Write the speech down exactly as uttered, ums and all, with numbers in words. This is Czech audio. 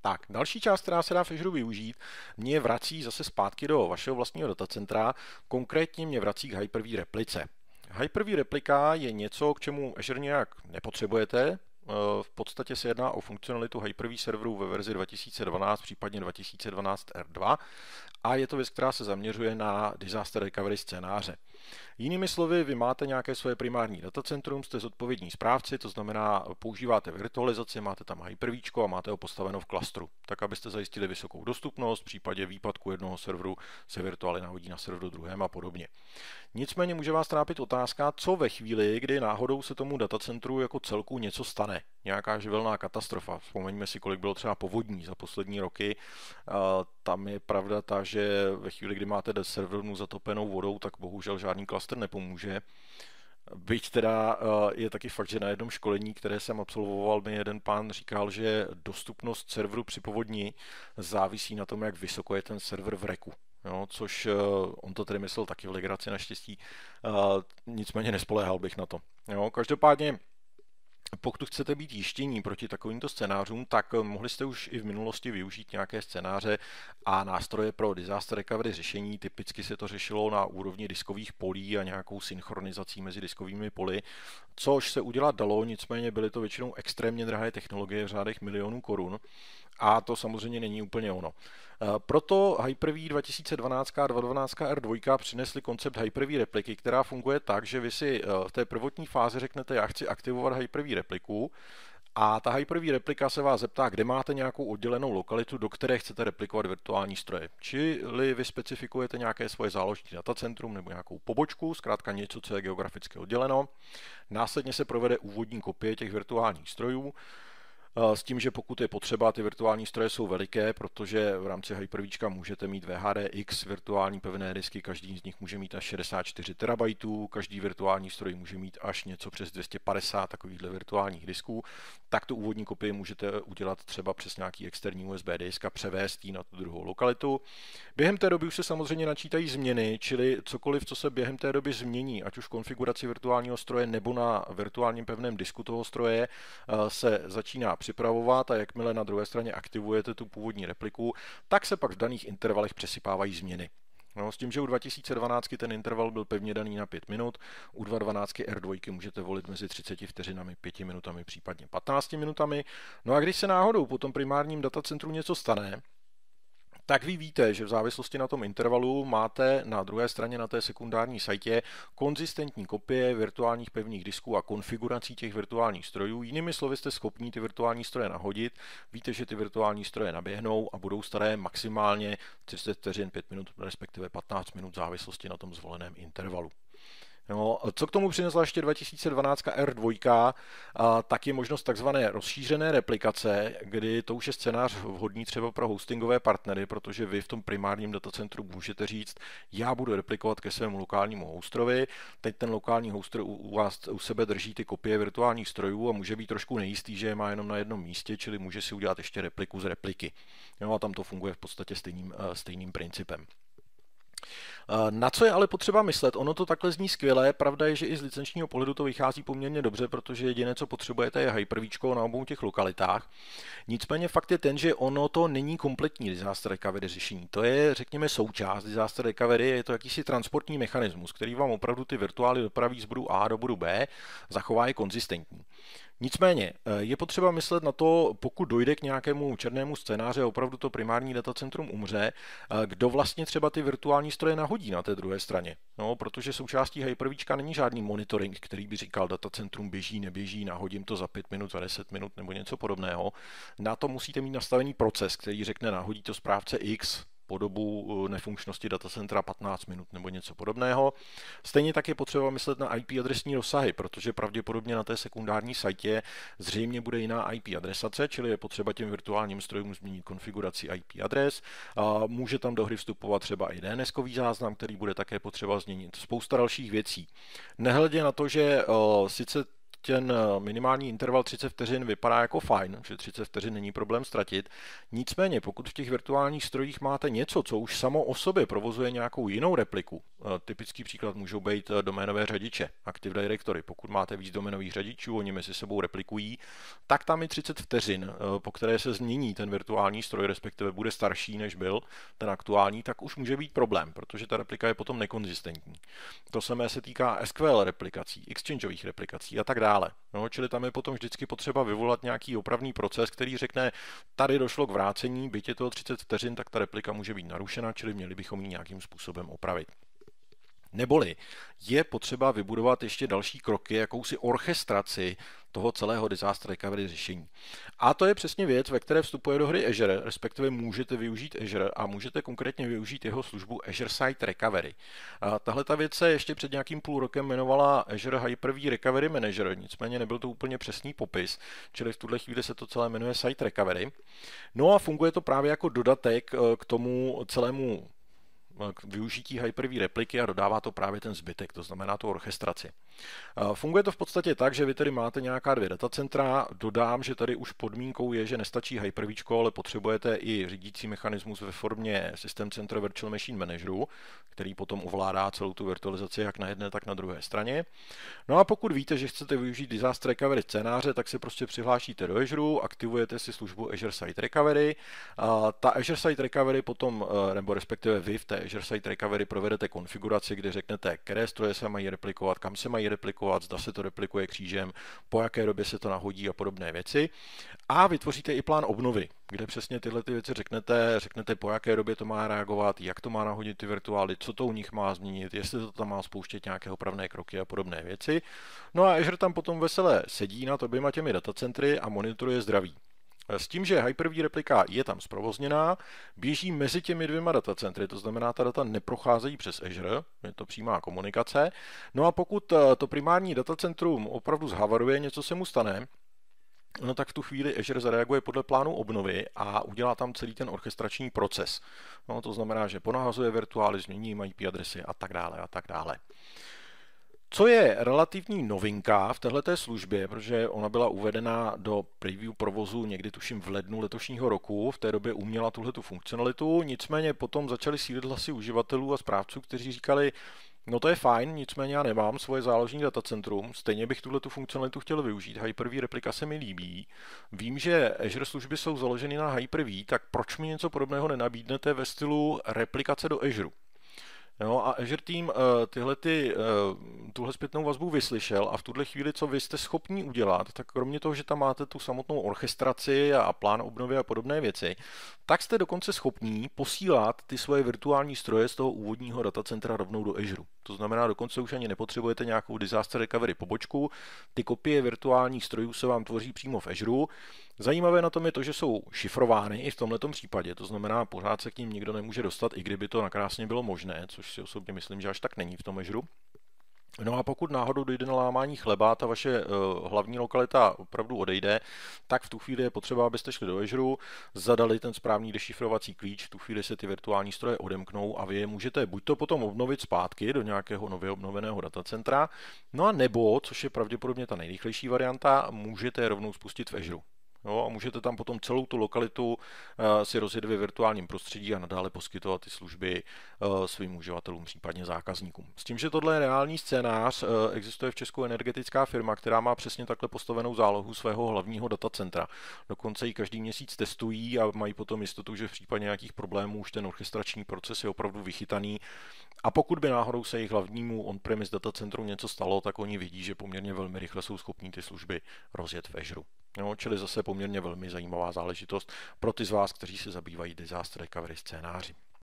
Tak, další část, která se dá v Azure využít, mě vrací zase zpátky do vašeho vlastního datacentra, konkrétně mě vrací k Hyper-V replice. Hyper-V replika je něco, k čemu Azure nějak nepotřebujete. V podstatě se jedná o funkcionalitu Hyper-V serverů ve verzi dva tisíce dvanáct, případně dva tisíce dvanáct R dva a je to věc, která se zaměřuje na disaster recovery scénáře. Jinými slovy, vy máte nějaké svoje primární datacentrum, jste zodpovědní správci, to znamená, používáte virtualizaci, máte tam Hyper-V a máte ho postaveno v klastru, tak abyste zajistili vysokou dostupnost, v případě výpadku jednoho serveru se virtuály nahodí na serveru druhém a podobně. Nicméně může vás trápit otázka, co ve chvíli, kdy náhodou se tomu datacentru jako celku něco stane, nějaká živelná katastrofa. Vzpomeňme si, kolik bylo třeba povodní za poslední roky. Tam je pravda ta, že ve chvíli, kdy máte servernu zatopenou vodou, tak bohužel žádný klaster nepomůže. Byť teda je taky fakt, že na jednom školení, které jsem absolvoval, mi jeden pán říkal, že dostupnost serveru při povodni závisí na tom, jak vysoko je ten server v reku. Jo, což uh, on to tedy myslel taky v legraci naštěstí, uh, nicméně nespoléhal bych na to. Jo, každopádně, pokud chcete být jištění proti takovýmto scénářům, tak mohli jste už i v minulosti využít nějaké scénáře a nástroje pro disaster recovery řešení. Typicky se to řešilo na úrovni diskových polí a nějakou synchronizací mezi diskovými poli, což se udělat dalo, nicméně byly to většinou extrémně drahé technologie v řádech milionů korun a to samozřejmě není úplně ono. Proto Hyper-V dva tisíce dvanáct a dva tisíce dvanáct R dva přinesli koncept Hyper-V repliky, která funguje tak, že vy si v té prvotní fázi řeknete, já chci aktivovat Hyper-V repliku a ta Hyper-V replika se vás zeptá, kde máte nějakou oddělenou lokalitu, do které chcete replikovat virtuální stroje. Čili vy specifikujete nějaké svoje záložní datacentrum nebo nějakou pobočku, zkrátka něco, co je geograficky odděleno. Následně se provede úvodní kopie těch virtuálních strojů, s tím, že pokud je potřeba, ty virtuální stroje jsou veliké, protože v rámci Hyper-V můžete mít V H D X virtuální pevné disky, každý z nich může mít až šedesát čtyři terabajtů, každý virtuální stroj může mít až něco přes dvě stě padesát takovýchhle virtuálních disků, tak tu úvodní kopii můžete udělat třeba přes nějaký externí U S B disk a převést ji na tu druhou lokalitu. Během té doby už se samozřejmě načítají změny, čili cokoliv, co se během té doby změní, ať už v konfiguraci virtuálního stroje nebo na virtuálním pevném disku toho stroje, se začíná připravovat a jakmile na druhé straně aktivujete tu původní repliku, tak se pak v daných intervalech přesypávají změny. No, s tím, že u dva tisíce dvanáct ten interval byl pevně daný na pět minut, u dva tisíce dvanáct R dva můžete volit mezi třiceti vteřinami, pěti minutami, případně patnácti minutami. No a když se náhodou po tom primárním datacentru něco stane, tak vy víte, že v závislosti na tom intervalu máte na druhé straně na té sekundární sajtě konzistentní kopie virtuálních pevných disků a konfigurací těch virtuálních strojů. Jinými slovy jste schopni ty virtuální stroje nahodit, víte, že ty virtuální stroje naběhnou a budou staré maximálně třicet vteřin, pět minut, respektive patnáct minut v závislosti na tom zvoleném intervalu. No, co k tomu přinesla ještě dva tisíce dvanáct R dva, tak je možnost takzvané rozšířené replikace, kdy to už je scénář vhodný třeba pro hostingové partnery, protože vy v tom primárním datacentru můžete říct, já budu replikovat ke svému lokálnímu hostrovi, teď ten lokální hoster u vás u sebe drží ty kopie virtuálních strojů a může být trošku nejistý, že je má jenom na jednom místě, čili může si udělat ještě repliku z repliky. No a tam to funguje v podstatě stejným, stejným principem. Na co je ale potřeba myslet? Ono to takhle zní skvěle, pravda je, že i z licenčního pohledu to vychází poměrně dobře, protože jediné, co potřebujete, je Hyper-V na obou těch lokalitách. Nicméně fakt je ten, že ono to není kompletní disaster recovery řešení. To je, řekněme, součást disaster recovery, je to jakýsi transportní mechanismus, který vám opravdu ty virtuály dopraví z bodu A do bodu B, zachová je konzistentní. Nicméně je potřeba myslet na to, pokud dojde k nějakému černému scénáři a opravdu to primární datacentrum umře, kdo vlastně třeba ty virtuální stroje nahodí na té druhé straně. No, protože součástí Hyper-V není žádný monitoring, který by říkal, datacentrum běží, neběží, nahodím to za pět minut, za deset minut nebo něco podobného. Na to musíte mít nastavený proces, který řekne, nahodí to správce X po dobu nefunkčnosti datacentra patnáct minut nebo něco podobného. Stejně tak je potřeba myslet na I P adresní rozsahy, protože pravděpodobně na té sekundární sajtě zřejmě bude jiná I P adresace, čili je potřeba těm virtuálním strojům změnit konfiguraci I P adres. A může tam do hry vstupovat třeba i DNSkový záznam, který bude také potřeba změnit. Spousta dalších věcí. Nehledě na to, že uh, sice ten minimální interval třicet vteřin vypadá jako fajn, že třicet vteřin není problém ztratit. Nicméně, pokud v těch virtuálních strojích máte něco, co už samo o sobě provozuje nějakou jinou repliku, typický příklad můžou být doménové řadiče, Active Directory. Pokud máte víc doménových řadičů, oni mezi sebou replikují, tak tam je třicet vteřin, po které se změní ten virtuální stroj, respektive bude starší, než byl ten aktuální, tak už může být problém, protože ta replika je potom nekonzistentní. To samé se týká S Q L replikací, exchangeových replikací a tak dále. No, čili tam je potom vždycky potřeba vyvolat nějaký opravný proces, který řekne, tady došlo k vrácení, byť je to třicet vteřin, tak ta replika může být narušena, čili měli bychom ji nějakým způsobem opravit. Neboli je potřeba vybudovat ještě další kroky, jakousi orchestraci toho celého disaster recovery řešení. A to je přesně věc, ve které vstupuje do hry Azure, respektive můžete využít Azure a můžete konkrétně využít jeho službu Azure Site Recovery. A tahle ta věc se ještě před nějakým půl rokem jmenovala Azure Hyper-V Recovery Manager, nicméně nebyl to úplně přesný popis, čili v tuhle chvíli se to celé jmenuje Site Recovery. No a funguje to právě jako dodatek k tomu celému k využití Hyper-V repliky a dodává to právě ten zbytek, to znamená tu orchestraci. Funguje to v podstatě tak, že vy tedy máte nějaká dvě datacentra, dodám, že tady už podmínkou je, že nestačí Hyper-V, ale potřebujete i řídící mechanismus ve formě System Center Virtual Machine Manageru, který potom ovládá celou tu virtualizaci jak na jedné, tak na druhé straně. No a pokud víte, že chcete využít disaster recovery scénáře, tak se prostě přihlásíte do Azure, aktivujete si službu Azure Site Recovery. Ta Azure Site Recovery potom, nebo respektive vy v té Azure Site Recovery provedete konfiguraci, kde řeknete, které stroje se mají replikovat, kam se mají replikovat, zda se to replikuje křížem, po jaké době se to nahodí a podobné věci. A vytvoříte i plán obnovy, kde přesně tyhle ty věci řeknete, řeknete, po jaké době to má reagovat, jak to má nahodit ty virtuály, co to u nich má změnit, jestli to tam má spouštět nějaké opravné kroky a podobné věci. No a Azure tam potom veselé sedí nad oběma těmi datacentry a monitoruje zdraví. S tím, že Hyper-V replika je tam zprovozněná, běží mezi těmi dvěma datacentry, to znamená, ta data neprocházejí přes Azure, je to přímá komunikace. No a pokud to primární datacentrum opravdu zhavaruje, něco se mu stane, no tak v tu chvíli Azure zareaguje podle plánu obnovy a udělá tam celý ten orchestrační proces. No, to znamená, že ponahazuje virtuály, změní I P adresy a tak dále a tak dále. Co je relativní novinka v téhleté službě, protože ona byla uvedena do preview provozu někdy tuším v lednu letošního roku, v té době uměla tuhletu funkcionalitu, nicméně potom začaly sílit hlasy uživatelů a správců, kteří říkali, no to je fajn, nicméně já nemám svoje záložní datacentrum, stejně bych tuhletu funkcionalitu chtěl využít, Hyper-V replika se mi líbí, vím, že Azure služby jsou založeny na Hyper-V, tak proč mi něco podobného nenabídnete ve stylu replikace do Azure? No a Azure Team tyhle ty, tuhle zpětnou vazbu vyslyšel a v tuhle chvíli, co vy jste schopní udělat, tak kromě toho, že tam máte tu samotnou orchestraci a plán obnovy a podobné věci, tak jste dokonce schopní posílat ty svoje virtuální stroje z toho úvodního datacentra rovnou do Azure. To znamená, dokonce už ani nepotřebujete nějakou disaster recovery pobočku, ty kopie virtuálních strojů se vám tvoří přímo v Azure. Zajímavé na tom je to, že jsou šifrovány i v tomhletom případě, to znamená, pořád se k ním nikdo nemůže dostat, i kdyby to nakrásně bylo možné, což si osobně myslím, že až tak není v tom Azure. No a pokud náhodou dojde na lámání chleba, ta vaše uh, hlavní lokalita opravdu odejde, tak v tu chvíli je potřeba, abyste šli do Azure, zadali ten správný dešifrovací klíč, v tu chvíli se ty virtuální stroje odemknou a vy je můžete buď to potom obnovit zpátky do nějakého nově obnoveného datacentra, no a nebo, což je pravděpodobně ta nejrychlejší varianta, můžete je rovnou spustit v Azure. No, a můžete tam potom celou tu lokalitu uh, si rozjet ve virtuálním prostředí a nadále poskytovat ty služby uh, svým uživatelům, případně zákazníkům. S tím, že tohle je reálný scénář, uh, existuje v Česku energetická firma, která má přesně takhle postavenou zálohu svého hlavního datacentra. Dokonce ji každý měsíc testují a mají potom jistotu, že v případě nějakých problémů už ten orchestrační proces je opravdu vychytaný. A pokud by náhodou se jejich hlavnímu on-premise datacentru něco stalo, tak oni vidí, že poměrně velmi rychle jsou schopní ty služby rozjet v Azure. No, čili zase poměrně velmi zajímavá záležitost pro ty z vás, kteří se zabývají disaster recovery scénáři.